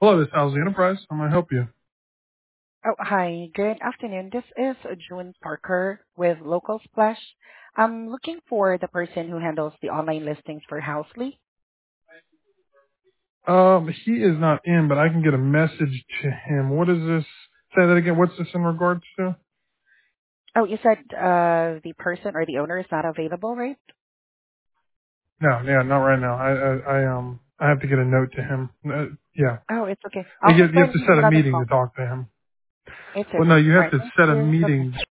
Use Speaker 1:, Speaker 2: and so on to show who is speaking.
Speaker 1: Hello, this is Housing Enterprise. How may I help you?
Speaker 2: Oh, hi. Good afternoon. This is June Parker with Local Splash. I'm looking for the person who handles the online listings for Housely.
Speaker 1: He is not in, but I can get a message to him. What is this? Say that again. What's this in regards to?
Speaker 2: Oh, you said the person or the owner is not available, right?
Speaker 1: No, yeah, not right now. I have to get a note to him. Yeah,
Speaker 2: Oh, it's okay. I'll just
Speaker 1: you
Speaker 2: go
Speaker 1: have
Speaker 2: ahead
Speaker 1: to
Speaker 2: and leave
Speaker 1: set a
Speaker 2: another
Speaker 1: meeting
Speaker 2: call.
Speaker 1: to talk to him.
Speaker 2: It's
Speaker 1: Well, no,
Speaker 2: okay.
Speaker 1: you
Speaker 2: All
Speaker 1: have
Speaker 2: right.
Speaker 1: to
Speaker 2: Thank
Speaker 1: set a
Speaker 2: you. Bye-bye.
Speaker 1: meeting